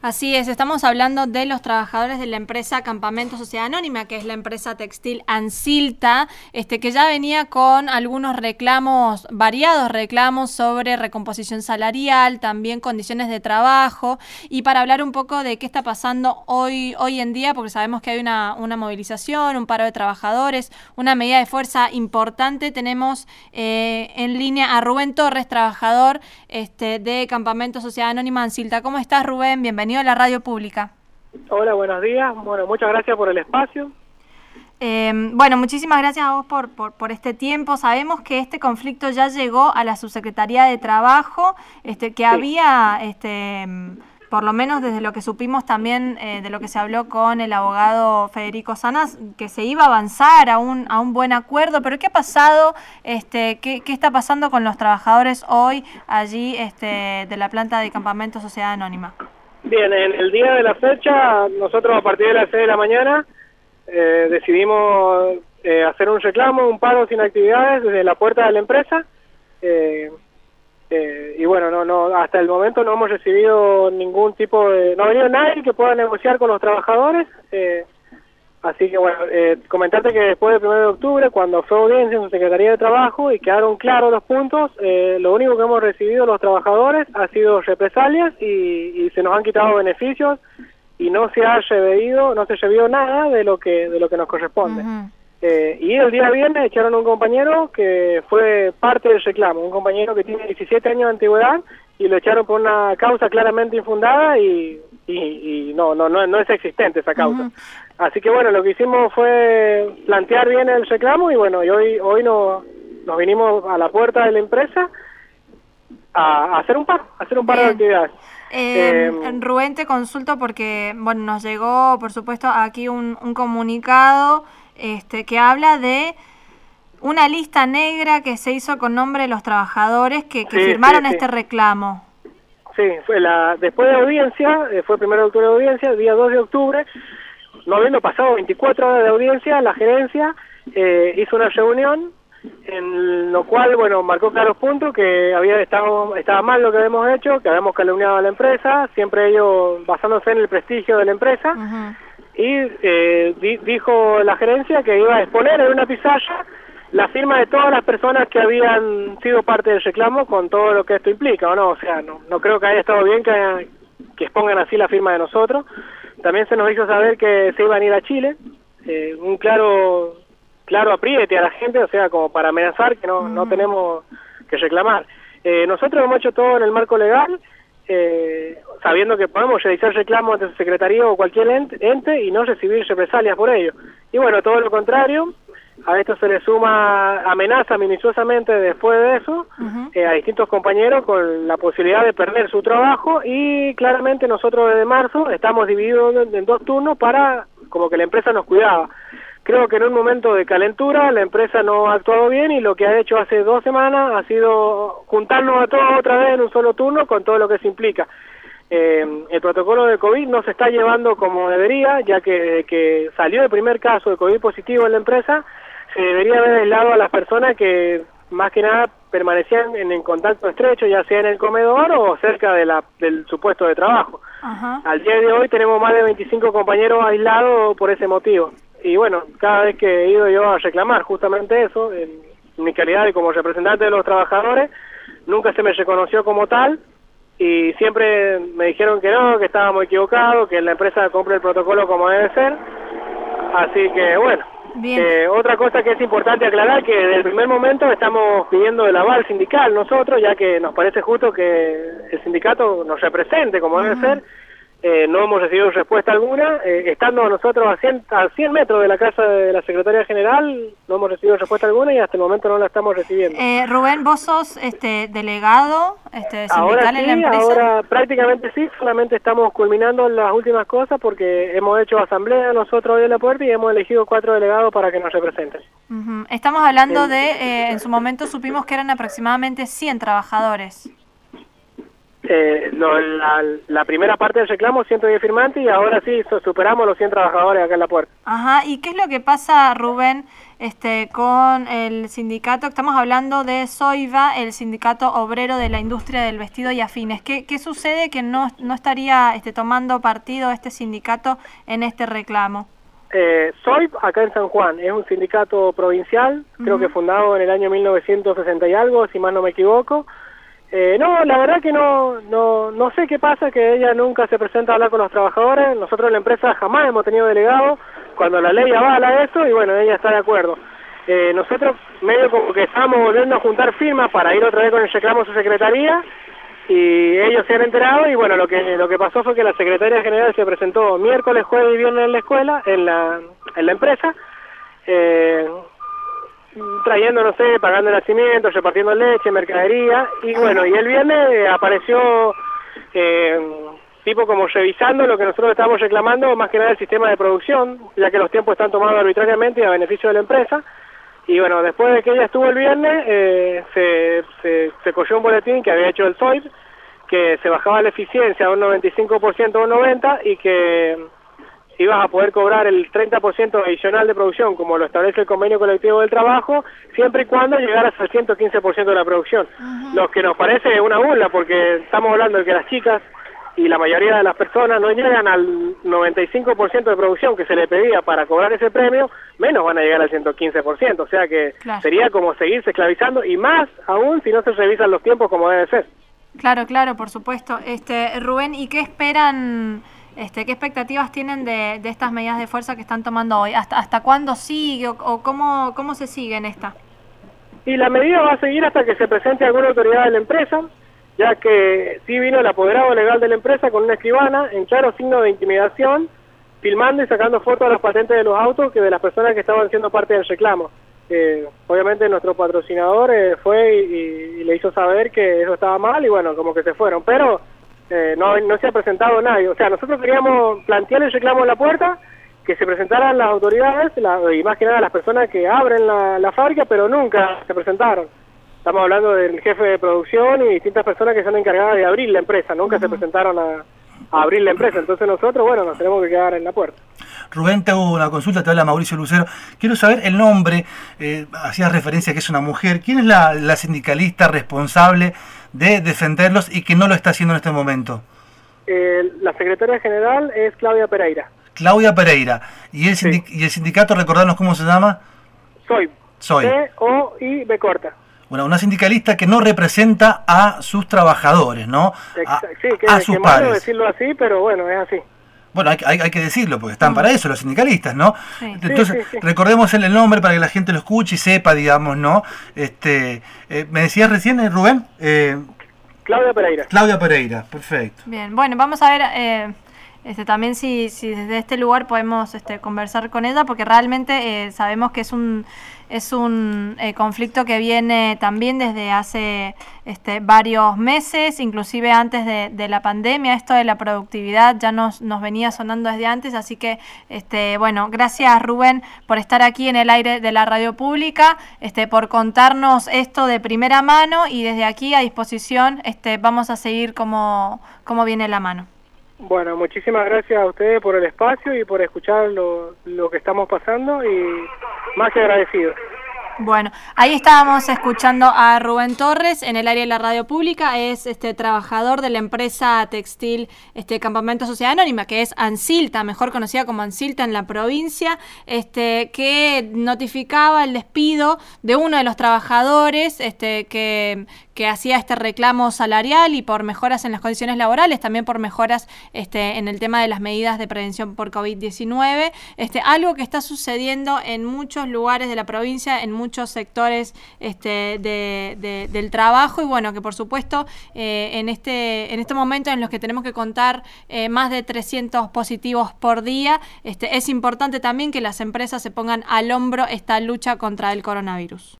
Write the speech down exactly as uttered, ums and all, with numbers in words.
Así es, estamos hablando de los trabajadores de la empresa Campamento Sociedad Anónima, que es la empresa textil Ancilta, este, que ya venía con algunos reclamos, variados reclamos sobre recomposición salarial, también condiciones de trabajo, y para hablar un poco de qué está pasando hoy, hoy en día, porque sabemos que hay una, una movilización, un paro de trabajadores, una medida de fuerza importante, tenemos eh, en línea a Rubén Torres, trabajador este, de Campamento Sociedad Anónima Ancilta. ¿Cómo estás, Rubén? Bienvenido a la radio pública. Hola, buenos días. Bueno, muchas gracias por el espacio. Eh, bueno, muchísimas gracias a vos por, por, por este tiempo. Sabemos que este conflicto ya llegó a la Subsecretaría de Trabajo, este, que sí. había, este, por lo menos desde lo que supimos también, eh, de lo que se habló con el abogado Federico Sanas, que se iba a avanzar a un, a un buen acuerdo. Pero ¿qué ha pasado? Este, ¿qué, qué está pasando con los trabajadores hoy allí este, de la planta de Campamento Sociedad Anónima? Bien, en el día de la fecha, nosotros a partir de las seis de la mañana eh, decidimos eh, hacer un reclamo, un paro sin actividades desde la puerta de la empresa. Eh, eh, y bueno, no, no, hasta el momento no hemos recibido ningún tipo de... No ha venido nadie que pueda negociar con los trabajadores. Eh, así que bueno, eh, comentarte que después del primero de octubre, cuando fue audiencia en su Secretaría de Trabajo y quedaron claros los puntos, eh, lo único que hemos recibido los trabajadores ha sido represalias y, y se nos han quitado beneficios y no se ha recibido, no se recibió nada de lo que de lo que nos corresponde. Uh-huh. eh, y el día viernes echaron a un compañero que fue parte del reclamo, un compañero que tiene diecisiete años de antigüedad y lo echaron por una causa claramente infundada y, y, y no, no, no, no es existente esa causa. Uh-huh. Así que bueno, lo que hicimos fue plantear bien el reclamo y bueno, y hoy hoy no, nos vinimos a la puerta de la empresa a, a hacer un paro, a hacer un paro de actividades. Eh, eh, Rubén, te consulto porque bueno, nos llegó por supuesto aquí un, un comunicado este, que habla de una lista negra que se hizo con nombre de los trabajadores que, que sí, firmaron sí, sí. este reclamo. Sí, fue la después de audiencia, fue el primero de octubre de audiencia, el día dos de octubre, no habiendo pasado veinticuatro horas de audiencia, la gerencia eh, hizo una reunión en lo cual, bueno, marcó claros puntos que había estado, estaba mal lo que habíamos hecho, que habíamos calumniado a la empresa, siempre ellos basándose en el prestigio de la empresa, uh-huh. y eh, di, dijo la gerencia que iba a exponer en una pizarra la firma de todas las personas que habían sido parte del reclamo con todo lo que esto implica, ¿o no? O sea, no, no creo que haya estado bien que, haya, que expongan así la firma de nosotros. También se nos hizo saber que se iban a ir a Chile, eh, un claro claro apriete a la gente, o sea, como para amenazar que no, uh-huh. no tenemos que reclamar. Eh, nosotros hemos hecho todo en el marco legal, eh, sabiendo que podemos realizar reclamos ante su secretaría o cualquier ente, ente y no recibir represalias por ello. Y bueno, todo lo contrario, a esto se le suma amenaza minuciosamente después de eso, uh-huh. eh, a distintos compañeros con la posibilidad de perder su trabajo y claramente nosotros desde marzo estamos divididos en, en dos turnos para como que la empresa nos cuidaba. Creo que en un momento de calentura la empresa no ha actuado bien y lo que ha hecho hace dos semanas ha sido juntarnos a todos otra vez en un solo turno con todo lo que se implica. Eh, el protocolo de COVID no se está llevando como debería, ya que, que salió el primer caso de COVID positivo en la empresa, se debería haber aislado a las personas que más que nada permanecían en, en contacto estrecho, ya sea en el comedor o cerca de la, del su puesto de trabajo. Uh-huh. Al día de hoy tenemos más de veinticinco compañeros aislados por ese motivo. Y bueno, cada vez que he ido yo a reclamar justamente eso, en mi calidad de como representante de los trabajadores, nunca se me reconoció como tal y siempre me dijeron que no, que estábamos equivocados, que la empresa cumple el protocolo como debe ser. Así que bueno, eh, otra cosa que es importante aclarar, que desde el primer momento estamos pidiendo el aval sindical nosotros, ya que nos parece justo que el sindicato nos represente como debe uh-huh. ser. Eh, no hemos recibido respuesta alguna, eh, estando nosotros a cien, a cien metros de la casa de la Secretaría General, no hemos recibido respuesta alguna y hasta el momento no la estamos recibiendo. Eh, Rubén, ¿vos sos este, delegado este, sindical ahora sí, en la empresa? Ahora prácticamente sí, solamente estamos culminando las últimas cosas porque hemos hecho asamblea nosotros hoy en la puerta y hemos elegido cuatro delegados para que nos representen. Uh-huh. Estamos hablando de, eh, en su momento supimos que eran aproximadamente cien trabajadores. Eh, lo, la, la primera parte del reclamo, ciento diez firmantes, y ahora sí so, superamos los cien trabajadores acá en la puerta. Ajá, ¿y qué es lo que pasa, Rubén, este, con el sindicato? Estamos hablando de SOIVA, el sindicato obrero de la industria del vestido y afines. ¿Qué, qué sucede que no, no estaría este, tomando partido este sindicato en este reclamo? Eh, SOIV, acá en San Juan, es un sindicato provincial, uh-huh. creo que fundado en el año mil novecientos sesenta y algo, si más no me equivoco. Eh, no, la verdad que no, no no sé qué pasa, que ella nunca se presenta a hablar con los trabajadores. Nosotros en la empresa jamás hemos tenido delegado, cuando la ley avala eso, y bueno, ella está de acuerdo. Eh, nosotros medio como que estamos volviendo a juntar firmas para ir otra vez con el reclamo a su secretaría, y ellos se han enterado, y bueno, lo que lo que pasó fue que la secretaria general se presentó miércoles, jueves y viernes en la escuela, en la, en la empresa, eh, trayendo, no sé, pagando nacimientos, repartiendo leche, mercadería, y bueno, y el viernes eh, apareció eh, tipo como revisando lo que nosotros estábamos reclamando, más que nada el sistema de producción, ya que los tiempos están tomados arbitrariamente y a beneficio de la empresa. Y bueno, después de que ella estuvo el viernes, eh, se, se, se cogió un boletín que había hecho el SOIV, que se bajaba la eficiencia a un noventa y cinco por ciento o un noventa por ciento, y que ibas a poder cobrar el treinta por ciento adicional de producción, como lo establece el convenio colectivo del trabajo, siempre y cuando llegaras al ciento quince por ciento de la producción. Uh-huh. Lo que nos parece una burla, porque estamos hablando de que las chicas y la mayoría de las personas no llegan al noventa y cinco por ciento de producción que se le pedía para cobrar ese premio, menos van a llegar al ciento quince por ciento, o sea que claro. sería como seguirse esclavizando, y más aún si no se revisan los tiempos como debe ser. Claro, claro, por supuesto. Este, Rubén, ¿y qué esperan, este, qué expectativas tienen de, de estas medidas de fuerza que están tomando hoy? ¿Hasta hasta cuándo sigue o, o cómo, cómo se sigue en esta? Y la medida va a seguir hasta que se presente alguna autoridad de la empresa, ya que sí vino el apoderado legal de la empresa con una escribana en claro signo de intimidación, filmando y sacando fotos de las patentes de los autos que de las personas que estaban siendo parte del reclamo. Eh, obviamente nuestro patrocinador eh, fue y, y le hizo saber que eso estaba mal, y bueno, como que se fueron, pero eh, no, no se ha presentado nadie. O sea, nosotros queríamos plantear el reclamo en la puerta, que se presentaran las autoridades, la, y más que nada las personas que abren la, la fábrica, pero nunca se presentaron. Estamos hablando del jefe de producción y distintas personas que son encargadas de abrir la empresa, nunca uh-huh. se presentaron a, a abrir la empresa, entonces nosotros, bueno, nos tenemos que quedar en la puerta. Rubén, te hago una consulta, te habla Mauricio Lucero. Quiero saber el nombre, eh, hacías referencia a que es una mujer. ¿Quién es la, la sindicalista responsable de defenderlos y que no lo está haciendo en este momento? Eh, la secretaria general es Claudia Pereira. Claudia Pereira. ¿Y el, sindic sí. y el sindicato, recordarnos cómo se llama? Soy. Soy. C O I B corta. Bueno, una sindicalista que no representa a sus trabajadores, ¿no? A, sí, que, a sus que pares. malo decirlo así, pero bueno, es así. Bueno, hay, hay, hay que decirlo, porque están para eso los sindicalistas, ¿no? Sí. Entonces, sí, sí, sí. recordemos el, el nombre para que la gente lo escuche y sepa, digamos, ¿no? Este, eh, ¿me decías recién, eh, Rubén? Eh, Claudia Pereira. Claudia Pereira, perfecto. Bien, bueno, vamos a ver eh, este, también si, si desde este lugar podemos este, conversar con ella, porque realmente eh, sabemos que es un... Es un eh, conflicto que viene también desde hace este, varios meses, inclusive antes de, de la pandemia. Esto de la productividad ya nos, nos venía sonando desde antes, así que, este, bueno, gracias Rubén por estar aquí en el aire de la radio pública, este, por contarnos esto de primera mano, y desde aquí a disposición este, vamos a seguir como, como viene la mano. Bueno, muchísimas gracias a ustedes por el espacio y por escuchar lo, lo que estamos pasando, y más que agradecido. Bueno, ahí estábamos escuchando a Rubén Torres en el área de la radio pública. Es este trabajador de la empresa textil este Campamento Sociedad Anónima, que es Ansilta, mejor conocida como Ansilta en la provincia, este que notificaba el despido de uno de los trabajadores este que, que hacía este reclamo salarial y por mejoras en las condiciones laborales, también por mejoras este en el tema de las medidas de prevención por COVID diecinueve, este algo que está sucediendo en muchos lugares de la provincia, en muchos muchos sectores este, de, de, del trabajo, y bueno, que por supuesto eh, en este en este momento en los que tenemos que contar eh, más de trescientos positivos por día, este, es importante también que las empresas se pongan al hombro esta lucha contra el coronavirus.